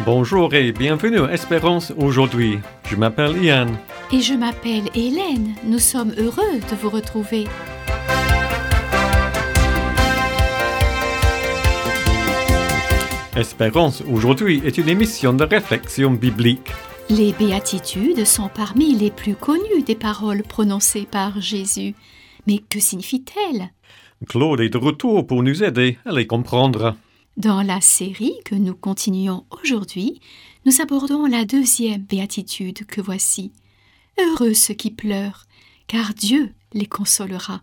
Bonjour et bienvenue à Espérance aujourd'hui. Je m'appelle Ian. Et je m'appelle Hélène. Nous sommes heureux de vous retrouver. Espérance aujourd'hui est une émission de réflexion biblique. Les béatitudes sont parmi les plus connues des paroles prononcées par Jésus. Mais que signifient-elles ? Claude est de retour pour nous aider à les comprendre. Dans la série que nous continuons aujourd'hui, nous abordons la deuxième béatitude que voici. Heureux ceux qui pleurent, car Dieu les consolera.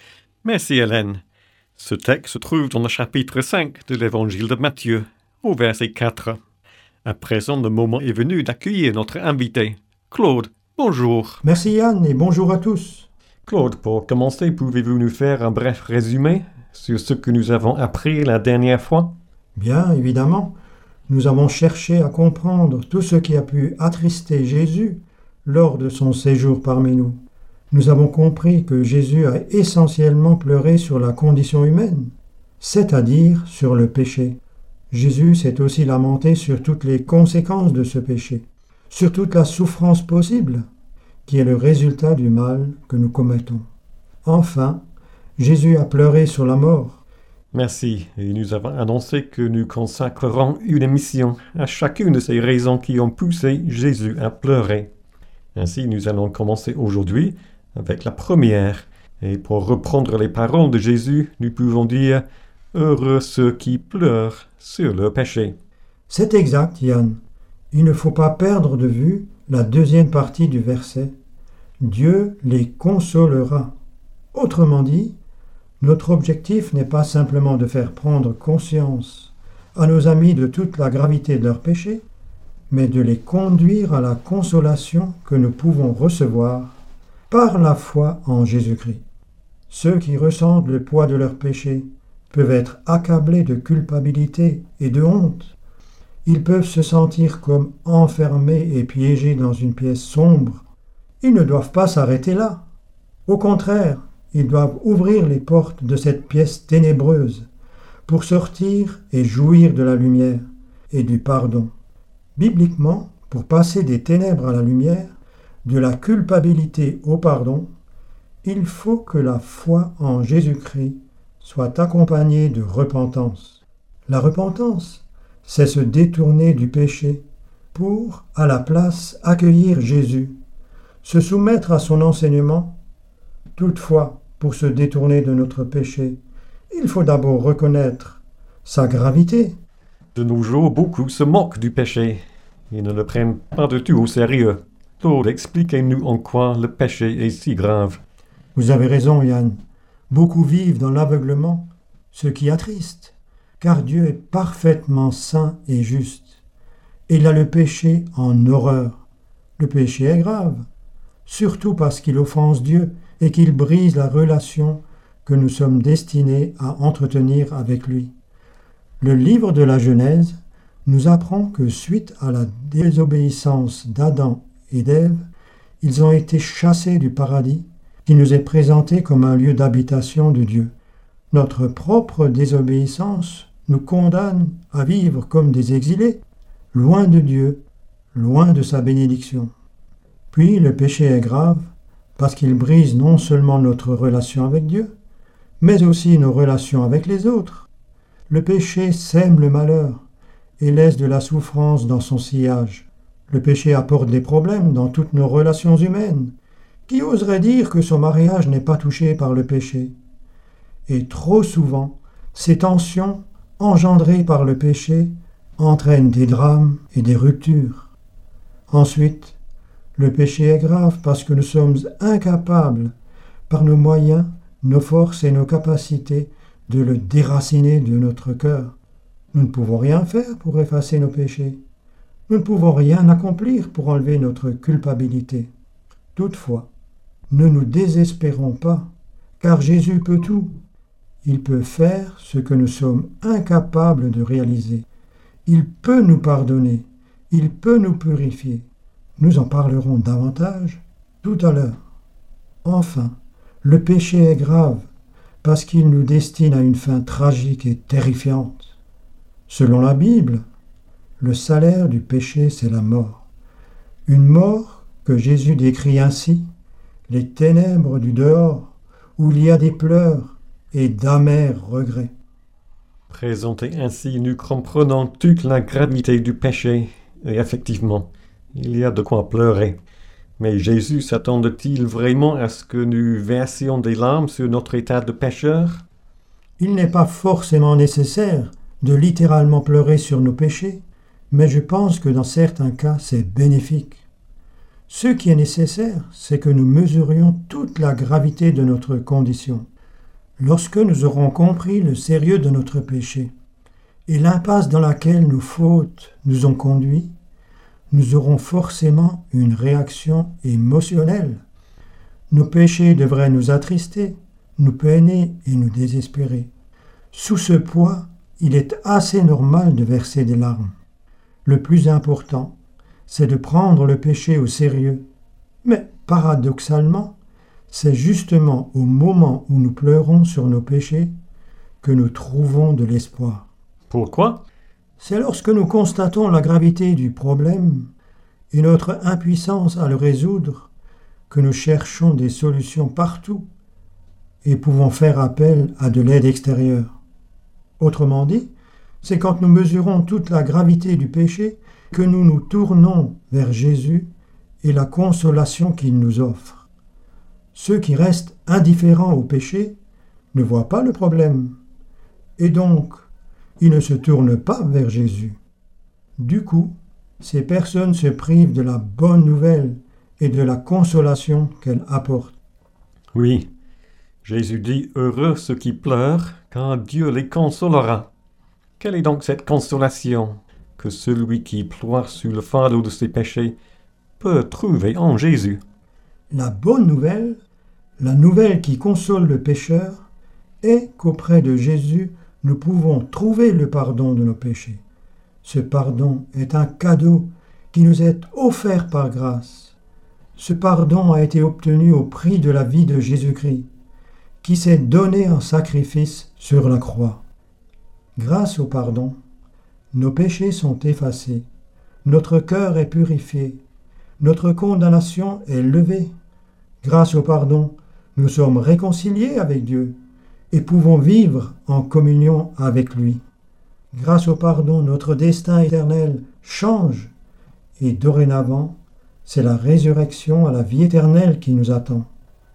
Merci Hélène. Ce texte se trouve dans le chapitre 5 de l'évangile de Matthieu, au verset 4. À présent, le moment est venu d'accueillir notre invité. Claude, bonjour. Merci Yann et bonjour à tous. Claude, pour commencer, pouvez-vous nous faire un bref résumé sur ce que nous avons appris la dernière fois ? Bien évidemment, nous avons cherché à comprendre tout ce qui a pu attrister Jésus lors de son séjour parmi nous. Nous avons compris que Jésus a essentiellement pleuré sur la condition humaine, c'est-à-dire sur le péché. Jésus s'est aussi lamenté sur toutes les conséquences de ce péché, sur toute la souffrance possible, qui est le résultat du mal que nous commettons. Enfin, Jésus a pleuré sur la mort. Merci, et nous avons annoncé que nous consacrerons une émission à chacune de ces raisons qui ont poussé Jésus à pleurer. Ainsi, nous allons commencer aujourd'hui avec la première. Et pour reprendre les paroles de Jésus, nous pouvons dire « Heureux ceux qui pleurent sur leur péché ». C'est exact, Yann. Il ne faut pas perdre de vue la deuxième partie du verset. Dieu les consolera. Autrement dit, notre objectif n'est pas simplement de faire prendre conscience à nos amis de toute la gravité de leurs péchés, mais de les conduire à la consolation que nous pouvons recevoir par la foi en Jésus-Christ. Ceux qui ressentent le poids de leurs péchés peuvent être accablés de culpabilité et de honte. Ils peuvent se sentir comme enfermés et piégés dans une pièce sombre. Ils ne doivent pas s'arrêter là. Au contraire, ils doivent ouvrir les portes de cette pièce ténébreuse pour sortir et jouir de la lumière et du pardon. Bibliquement, pour passer des ténèbres à la lumière, de la culpabilité au pardon, il faut que la foi en Jésus-Christ soit accompagnée de repentance. La repentance, c'est se détourner du péché pour, à la place, accueillir Jésus, se soumettre à son enseignement. Toutefois, pour se détourner de notre péché, il faut d'abord reconnaître sa gravité. De nos jours, beaucoup se moquent du péché. Ils ne le prennent pas du tout au sérieux. Claude, expliquez-nous en quoi le péché est si grave. Vous avez raison, Yann. Beaucoup vivent dans l'aveuglement, ce qui attriste, car Dieu est parfaitement saint et juste. Il a le péché en horreur. Le péché est grave, surtout parce qu'il offense Dieu et qu'il brise la relation que nous sommes destinés à entretenir avec lui. Le livre de la Genèse nous apprend que suite à la désobéissance d'Adam et d'Ève, ils ont été chassés du paradis qui nous est présenté comme un lieu d'habitation de Dieu. Notre propre désobéissance nous condamne à vivre comme des exilés, loin de Dieu, loin de sa bénédiction. Puis le péché est grave parce qu'il brise non seulement notre relation avec Dieu, mais aussi nos relations avec les autres. Le péché sème le malheur et laisse de la souffrance dans son sillage. Le péché apporte des problèmes dans toutes nos relations humaines. Qui oserait dire que son mariage n'est pas touché par le péché ? Et trop souvent, ces tensions engendrées par le péché entraînent des drames et des ruptures. Ensuite, le péché est grave parce que nous sommes incapables, par nos moyens, nos forces et nos capacités, de le déraciner de notre cœur. Nous ne pouvons rien faire pour effacer nos péchés. Nous ne pouvons rien accomplir pour enlever notre culpabilité. Toutefois, ne nous désespérons pas, car Jésus peut tout. Il peut faire ce que nous sommes incapables de réaliser. Il peut nous pardonner. Il peut nous purifier. Nous en parlerons davantage tout à l'heure. Enfin, le péché est grave parce qu'il nous destine à une fin tragique et terrifiante. Selon la Bible, Le salaire du péché, c'est la mort. Une mort que Jésus décrit ainsi, les ténèbres du dehors, où il y a des pleurs et d'amers regrets. Présenté ainsi, nous comprenons toute la gravité du péché, et effectivement, il y a de quoi pleurer. Mais Jésus s'attendait-il vraiment à ce que nous versions des larmes sur notre état de pécheur? Il n'est pas forcément nécessaire de littéralement pleurer sur nos péchés, mais je pense que dans certains cas, c'est bénéfique. Ce qui est nécessaire, c'est que nous mesurions toute la gravité de notre condition. Lorsque nous aurons compris le sérieux de notre péché et l'impasse dans laquelle nos fautes nous ont conduits, nous aurons forcément une réaction émotionnelle. Nos péchés devraient nous attrister, nous peiner et nous désespérer. Sous ce poids, il est assez normal de verser des larmes. Le plus important, c'est de prendre le péché au sérieux. Mais paradoxalement, c'est justement au moment où nous pleurons sur nos péchés que nous trouvons de l'espoir. Pourquoi? C'est lorsque nous constatons la gravité du problème et notre impuissance à le résoudre que nous cherchons des solutions partout et pouvons faire appel à de l'aide extérieure. Autrement dit, c'est quand nous mesurons toute la gravité du péché que nous nous tournons vers Jésus et la consolation qu'il nous offre. Ceux qui restent indifférents au péché ne voient pas le problème, et donc ils ne se tournent pas vers Jésus. Du coup, ces personnes se privent de la bonne nouvelle et de la consolation qu'elle apporte. Oui, Jésus dit « Heureux ceux qui pleurent, car Dieu les consolera ». Quelle est donc cette consolation que celui qui pleure sous le fardeau de ses péchés peut trouver en Jésus? La bonne nouvelle, la nouvelle qui console le pécheur, est qu'auprès de Jésus, nous pouvons trouver le pardon de nos péchés. Ce pardon est un cadeau qui nous est offert par grâce. Ce pardon a été obtenu au prix de la vie de Jésus-Christ, qui s'est donné en sacrifice sur la croix. Grâce au pardon, nos péchés sont effacés, notre cœur est purifié, notre condamnation est levée. Grâce au pardon, nous sommes réconciliés avec Dieu et pouvons vivre en communion avec lui. Grâce au pardon, notre destin éternel change et dorénavant, c'est la résurrection à la vie éternelle qui nous attend.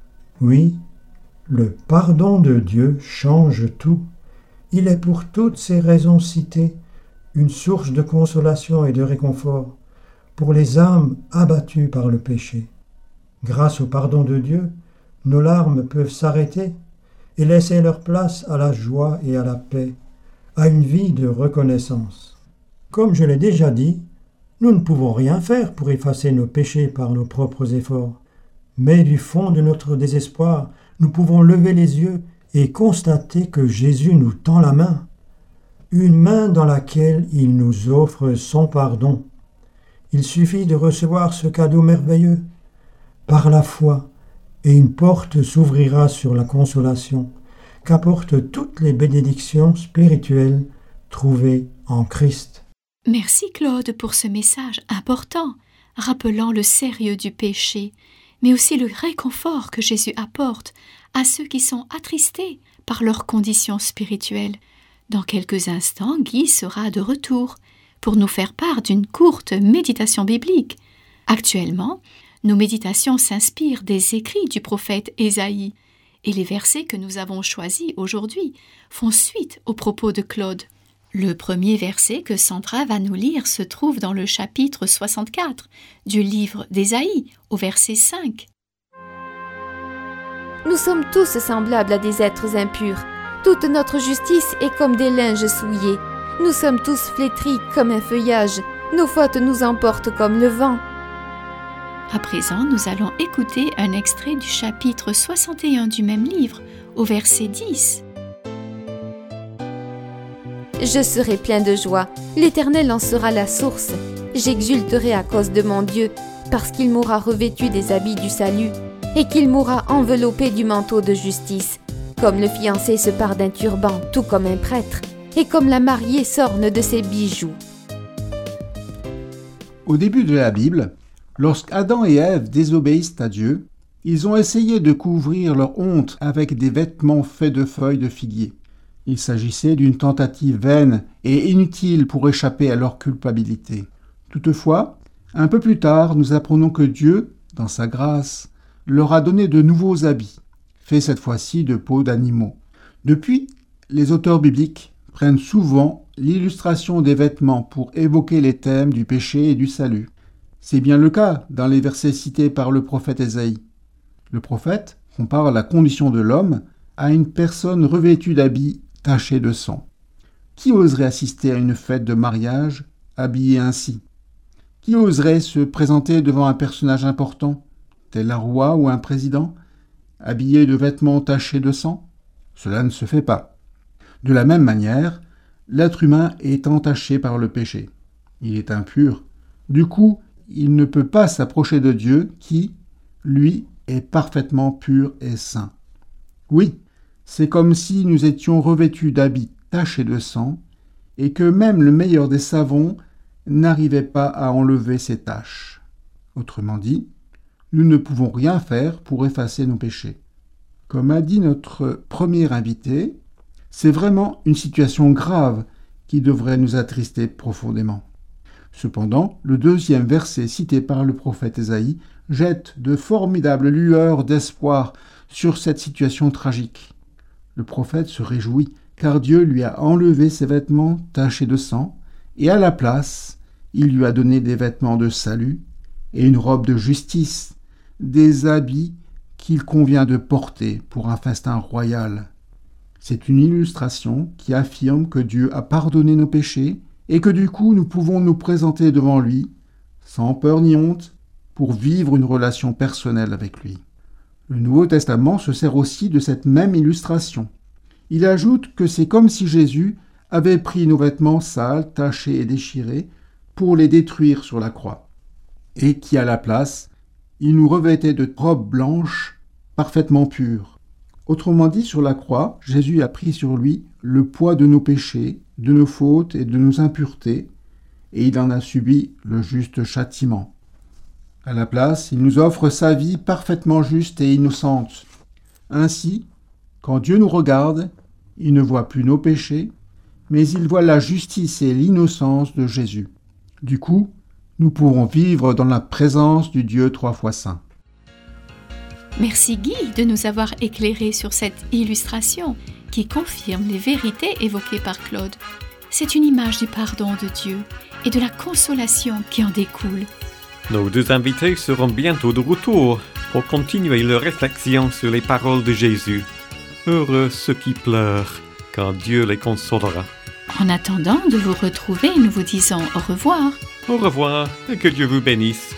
Oui, le pardon de Dieu change tout. Il est pour toutes ces raisons citées une source de consolation et de réconfort pour les âmes abattues par le péché. Grâce au pardon de Dieu, nos larmes peuvent s'arrêter et laisser leur place à la joie et à la paix, à une vie de reconnaissance. Comme je l'ai déjà dit, nous ne pouvons rien faire pour effacer nos péchés par nos propres efforts, mais du fond de notre désespoir, nous pouvons lever les yeux et constater que Jésus nous tend la main, une main dans laquelle il nous offre son pardon. Il suffit de recevoir ce cadeau merveilleux par la foi, et une porte s'ouvrira sur la consolation qu'apportent toutes les bénédictions spirituelles trouvées en Christ. Merci Claude pour ce message important, rappelant le sérieux du péché, mais aussi le réconfort que Jésus apporte à ceux qui sont attristés par leur condition spirituelle. Dans quelques instants, Guy sera de retour pour nous faire part d'une courte méditation biblique. Actuellement, nos méditations s'inspirent des écrits du prophète Ésaïe, et les versets que nous avons choisis aujourd'hui font suite aux propos de Claude. Le premier verset que Sandra va nous lire se trouve dans le chapitre 64 du livre d'Ésaïe, au verset 5. Nous sommes tous semblables à des êtres impurs. Toute notre justice est comme des linges souillés. Nous sommes tous flétris comme un feuillage. Nos fautes nous emportent comme le vent. À présent, nous allons écouter un extrait du chapitre 61 du même livre, au verset 10. Je serai plein de joie, l'Éternel en sera la source. J'exulterai à cause de mon Dieu, parce qu'il m'aura revêtu des habits du salut, et qu'il m'aura enveloppé du manteau de justice, comme le fiancé se pare d'un turban, tout comme un prêtre, et comme la mariée s'orne de ses bijoux. Au début de la Bible, lorsqu'Adam et Ève désobéissent à Dieu, ils ont essayé de couvrir leur honte avec des vêtements faits de feuilles de figuier. Il s'agissait d'une tentative vaine et inutile pour échapper à leur culpabilité. Toutefois, un peu plus tard, nous apprenons que Dieu, dans sa grâce, leur a donné de nouveaux habits, faits cette fois-ci de peaux d'animaux. Depuis, les auteurs bibliques prennent souvent l'illustration des vêtements pour évoquer les thèmes du péché et du salut. C'est bien le cas dans les versets cités par le prophète Ésaïe. Le prophète compare la condition de l'homme à une personne revêtue d'habits tachés de sang. Qui oserait assister à une fête de mariage habillé ainsi ? Qui oserait se présenter devant un personnage important, tel un roi ou un président, habillé de vêtements tachés de sang ? Cela ne se fait pas. De la même manière, l'être humain est entaché par le péché. Il est impur. Du coup, il ne peut pas s'approcher de Dieu qui, lui, est parfaitement pur et saint. Oui, c'est comme si nous étions revêtus d'habits tachés de sang et que même le meilleur des savons n'arrivait pas à enlever ces taches. Autrement dit, nous ne pouvons rien faire pour effacer nos péchés. Comme a dit notre premier invité, c'est vraiment une situation grave qui devrait nous attrister profondément. Cependant, le deuxième verset cité par le prophète Ésaïe jette de formidables lueurs d'espoir sur cette situation tragique. Le prophète se réjouit car Dieu lui a enlevé ses vêtements tachés de sang et à la place, il lui a donné des vêtements de salut et une robe de justice, des habits qu'il convient de porter pour un festin royal. C'est une illustration qui affirme que Dieu a pardonné nos péchés et que du coup nous pouvons nous présenter devant lui, sans peur ni honte, pour vivre une relation personnelle avec lui. Le Nouveau Testament se sert aussi de cette même illustration. Il ajoute que c'est comme si Jésus avait pris nos vêtements sales, tachés et déchirés pour les détruire sur la croix, et qui à la place, il nous revêtait de robes blanches parfaitement pures. Autrement dit, sur la croix, Jésus a pris sur lui le poids de nos péchés, de nos fautes et de nos impuretés, et il en a subi le juste châtiment. À la place, il nous offre sa vie parfaitement juste et innocente. Ainsi, quand Dieu nous regarde, il ne voit plus nos péchés, mais il voit la justice et l'innocence de Jésus. Du coup, nous pourrons vivre dans la présence du Dieu trois fois saint. Merci Guy de nous avoir éclairés sur cette illustration qui confirme les vérités évoquées par Claude. C'est une image du pardon de Dieu et de la consolation qui en découle. Nos deux invités seront bientôt de retour pour continuer leur réflexion sur les paroles de Jésus. Heureux ceux qui pleurent, car Dieu les consolera. En attendant de vous retrouver, nous vous disons au revoir. Au revoir et que Dieu vous bénisse.